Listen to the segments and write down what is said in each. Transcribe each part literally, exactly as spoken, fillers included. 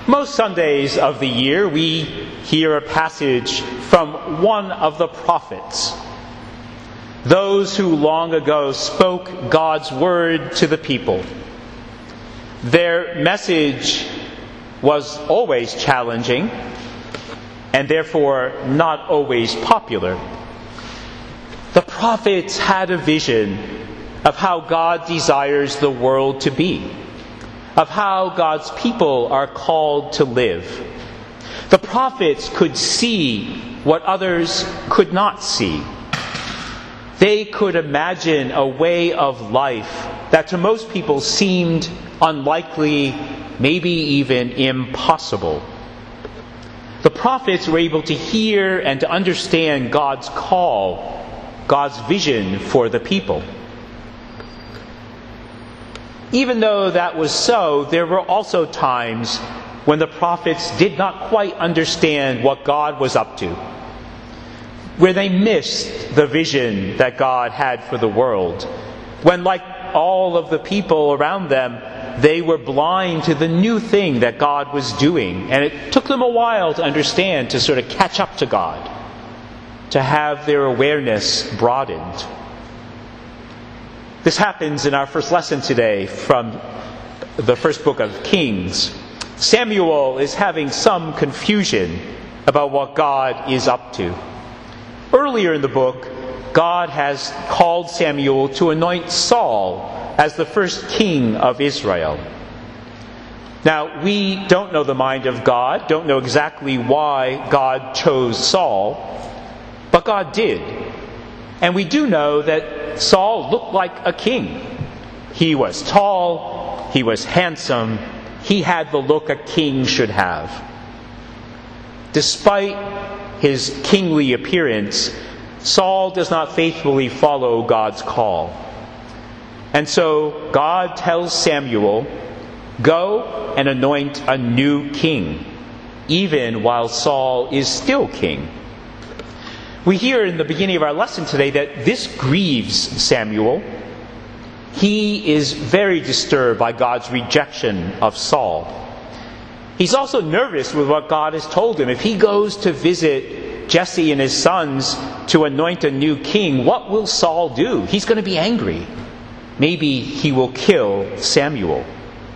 Most Sundays of the year, we hear a passage from one of the prophets, those who long ago spoke God's word to the people. Their message was always challenging and therefore not always popular. The prophets had a vision of how God desires the world to be, of how God's people are called to live. The prophets could see what others could not see. They could imagine a way of life that to most people seemed unlikely, maybe even impossible. The prophets were able to hear and to understand God's call, God's vision for the people. Even though that was so, there were also times when the prophets did not quite understand what God was up to, where they missed the vision that God had for the world, when, like all of the people around them, they were blind to the new thing that God was doing. And it took them a while to understand, to sort of catch up to God, to have their awareness broadened. This happens in our first lesson today from the first book of Kings. Samuel is having some confusion about what God is up to. Earlier in the book, God has called Samuel to anoint Saul as the first king of Israel. Now, we don't know the mind of God, don't know exactly why God chose Saul, but God did. And we do know that Saul looked like a king. He was tall, he was handsome, he had the look a king should have. Despite his kingly appearance, Saul does not faithfully follow God's call. And so God tells Samuel, "Go and anoint a new king," even while Saul is still king. We hear in the beginning of our lesson today that this grieves Samuel. He is very disturbed by God's rejection of Saul. He's also nervous with what God has told him. If he goes to visit Jesse and his sons to anoint a new king, what will Saul do? He's going to be angry. Maybe he will kill Samuel.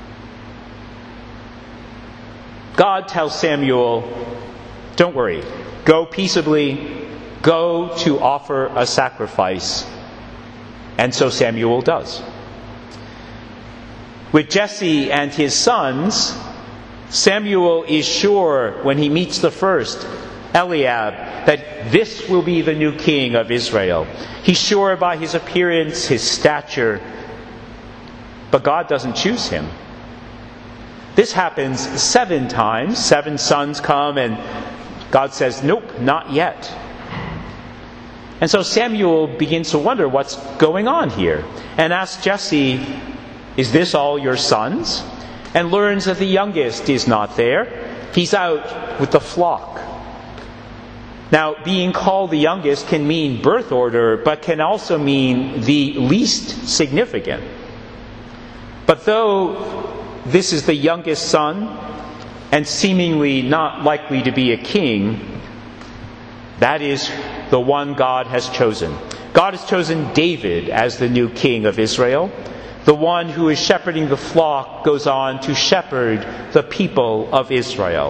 God tells Samuel, "Don't worry. Go peaceably. Go to offer a sacrifice." And so Samuel does. With Jesse and his sons, Samuel is sure when he meets the first, Eliab, that this will be the new king of Israel. He's sure by his appearance, his stature, but God doesn't choose him. This happens seven times. Seven sons come and God says, "Nope, not yet." And so Samuel begins to wonder what's going on here and asks Jesse, "Is this all your sons?" And learns that the youngest is not there. He's out with the flock. Now, being called the youngest can mean birth order, but can also mean the least significant. But though this is the youngest son and seemingly not likely to be a king, that is the one God has chosen. God has chosen David as the new king of Israel. The one who is shepherding the flock goes on to shepherd the people of Israel.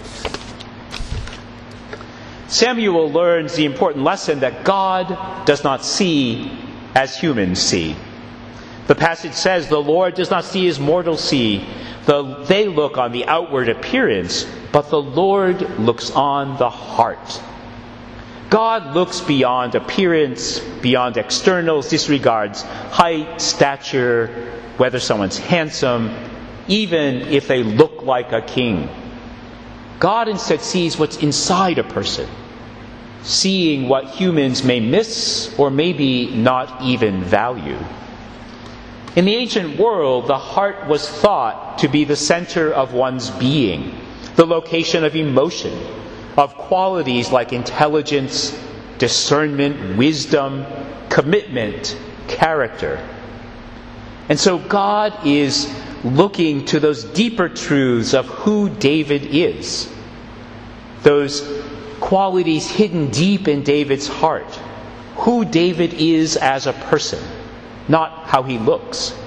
Samuel learns the important lesson that God does not see as humans see. The passage says, "The Lord does not see as mortals see. The, they look on the outward appearance, but the Lord looks on the heart." God looks beyond appearance, beyond externals, disregards height, stature, whether someone's handsome, even if they look like a king. God instead sees what's inside a person, seeing what humans may miss or maybe not even value. In the ancient world, the heart was thought to be the center of one's being, the location of emotion, of qualities like intelligence, discernment, wisdom, commitment, character. And so God is looking to those deeper truths of who David is, those qualities hidden deep in David's heart, who David is as a person, not how he looks.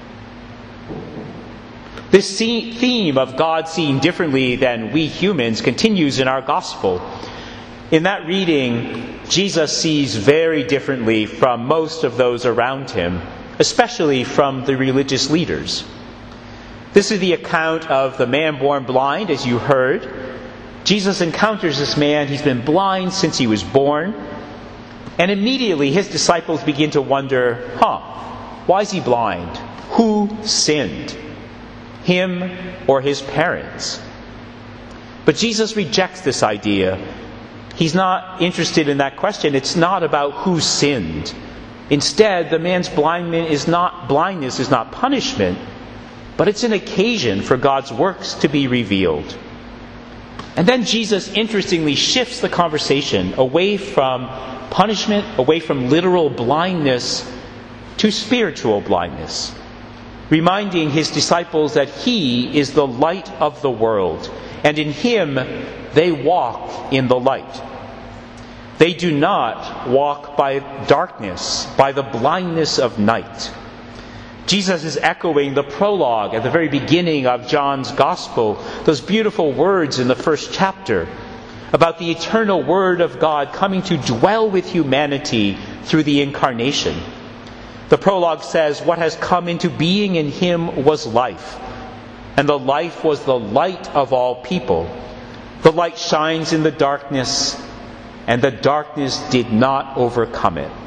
This theme of God seeing differently than we humans continues in our gospel. In that reading, Jesus sees very differently from most of those around him, especially from the religious leaders. This is the account of the man born blind, as you heard. Jesus encounters this man. He's been blind since he was born. And immediately his disciples begin to wonder, huh, why is he blind? Who sinned? Him or his parents? But Jesus rejects this idea. He's not interested in that question. It's not about who sinned. Instead, the man's blindness is not, blindness is not punishment, but it's an occasion for God's works to be revealed. And then Jesus interestingly shifts the conversation away from punishment, away from literal blindness, to spiritual blindness, reminding his disciples that he is the light of the world, and in him they walk in the light. They do not walk by darkness, by the blindness of night. Jesus is echoing the prologue at the very beginning of John's Gospel, those beautiful words in the first chapter about the eternal Word of God coming to dwell with humanity through the Incarnation. The prologue says, "What has come into being in him was life, and the life was the light of all people. The light shines in the darkness, and the darkness did not overcome it."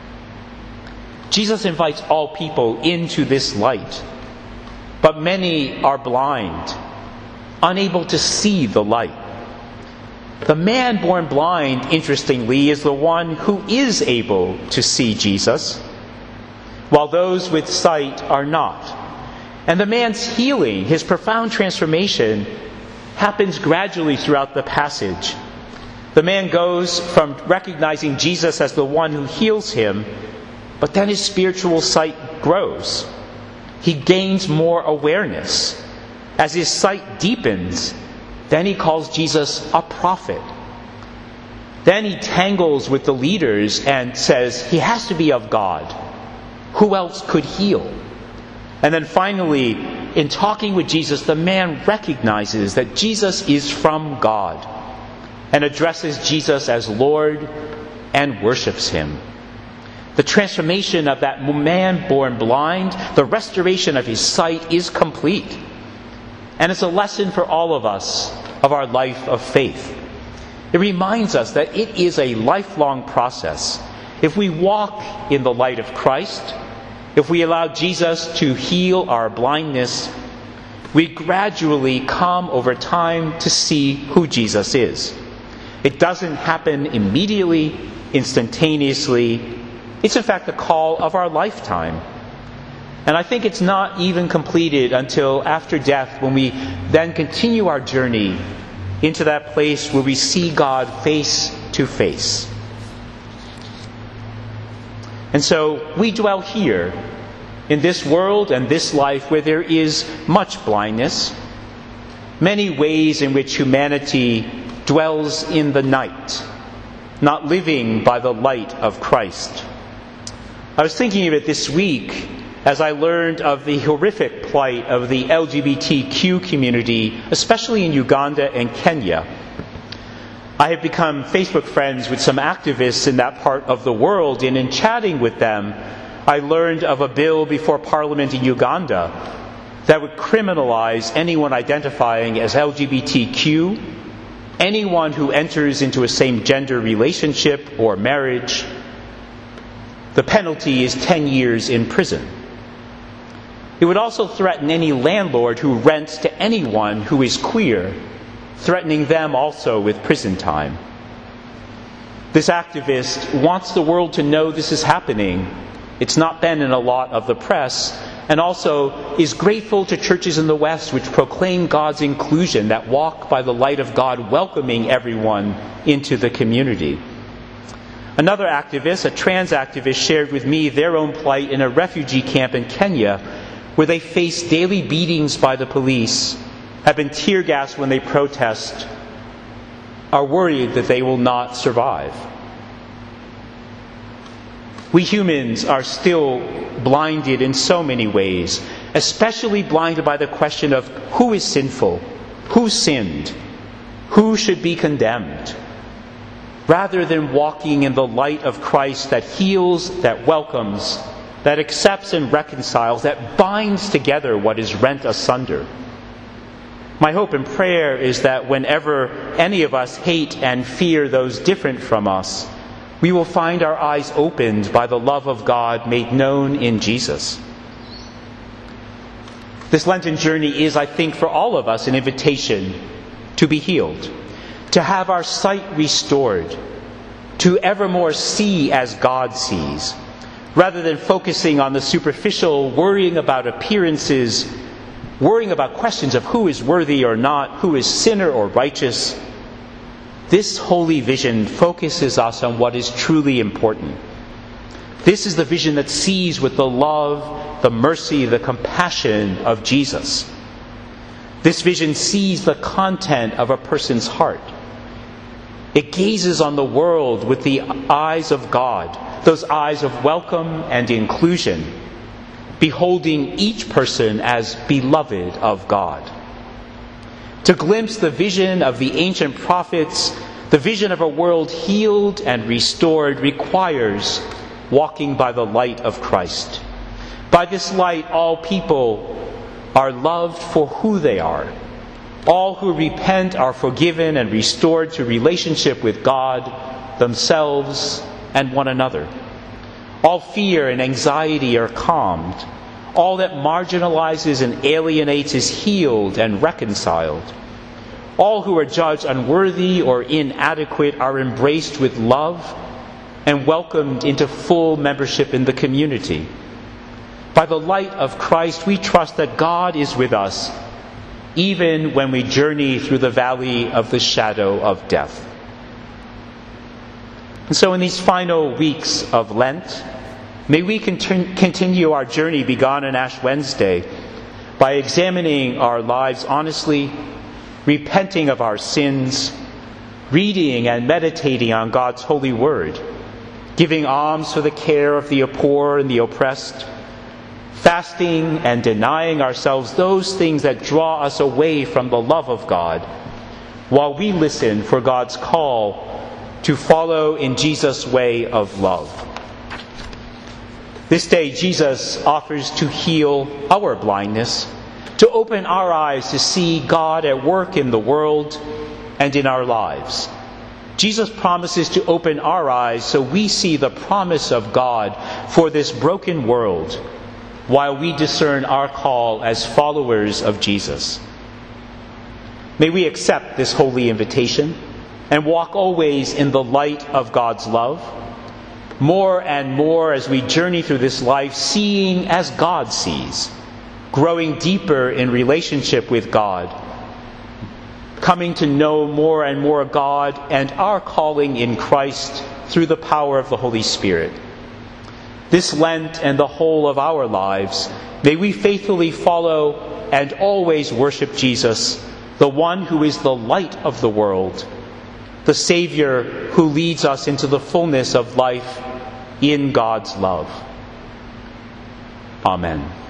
Jesus invites all people into this light, but many are blind, unable to see the light. The man born blind, interestingly, is the one who is able to see Jesus, while those with sight are not. And the man's healing, his profound transformation, happens gradually throughout the passage. The man goes from recognizing Jesus as the one who heals him, but then his spiritual sight grows. He gains more awareness. As his sight deepens, then he calls Jesus a prophet. Then he tangles with the leaders and says he has to be of God. Who else could heal? And then finally, in talking with Jesus, the man recognizes that Jesus is from God and addresses Jesus as Lord and worships him. The transformation of that man born blind, the restoration of his sight is complete. And it's a lesson for all of us of our life of faith. It reminds us that it is a lifelong process. If we walk in the light of Christ, if we allow Jesus to heal our blindness, we gradually come over time to see who Jesus is. It doesn't happen immediately, instantaneously. It's in fact the call of our lifetime. And I think it's not even completed until after death, when we then continue our journey into that place where we see God face to face. And so we dwell here in this world and this life where there is much blindness, many ways in which humanity dwells in the night, not living by the light of Christ. I was thinking of it this week as I learned of the horrific plight of the L G B T Q community, especially in Uganda and Kenya. I have become Facebook friends with some activists in that part of the world, and in chatting with them, I learned of a bill before Parliament in Uganda that would criminalize anyone identifying as L G B T Q, anyone who enters into a same-gender relationship or marriage. The penalty is ten years in prison. It would also threaten any landlord who rents to anyone who is queer, threatening them also with prison time. This activist wants the world to know this is happening. It's not been in a lot of the press, and also is grateful to churches in the West which proclaim God's inclusion, that walk by the light of God, welcoming everyone into the community. Another activist, a trans activist, shared with me their own plight in a refugee camp in Kenya, where they face daily beatings by the police, have been tear gassed when they protest, are worried that they will not survive. We humans are still blinded in so many ways, especially blinded by the question of who is sinful, who sinned, who should be condemned, rather than walking in the light of Christ that heals, that welcomes, that accepts and reconciles, that binds together what is rent asunder. My hope and prayer is that whenever any of us hate and fear those different from us, we will find our eyes opened by the love of God made known in Jesus. This Lenten journey is, I think, for all of us an invitation to be healed, to have our sight restored, to evermore see as God sees, rather than focusing on the superficial, worrying about appearances, worrying about questions of who is worthy or not, who is sinner or righteous. This holy vision focuses us on what is truly important. This is the vision that sees with the love, the mercy, the compassion of Jesus. This vision sees the content of a person's heart. It gazes on the world with the eyes of God, those eyes of welcome and inclusion, beholding each person as beloved of God. To glimpse the vision of the ancient prophets, the vision of a world healed and restored, requires walking by the light of Christ. By this light, all people are loved for who they are. All who repent are forgiven and restored to relationship with God, themselves, and one another. All fear and anxiety are calmed. All that marginalizes and alienates is healed and reconciled. All who are judged unworthy or inadequate are embraced with love and welcomed into full membership in the community. By the light of Christ, we trust that God is with us, even when we journey through the valley of the shadow of death. And so in these final weeks of Lent, may we continue our journey begun on Ash Wednesday by examining our lives honestly, repenting of our sins, reading and meditating on God's holy word, giving alms for the care of the poor and the oppressed, fasting and denying ourselves those things that draw us away from the love of God, while we listen for God's call to follow in Jesus' way of love. This day, Jesus offers to heal our blindness, to open our eyes to see God at work in the world and in our lives. Jesus promises to open our eyes so we see the promise of God for this broken world, while we discern our call as followers of Jesus. May we accept this holy invitation and walk always in the light of God's love, more and more as we journey through this life, seeing as God sees, growing deeper in relationship with God, coming to know more and more God and our calling in Christ through the power of the Holy Spirit. This Lent and the whole of our lives, may we faithfully follow and always worship Jesus, the one who is the light of the world, the Savior who leads us into the fullness of life in God's love. Amen.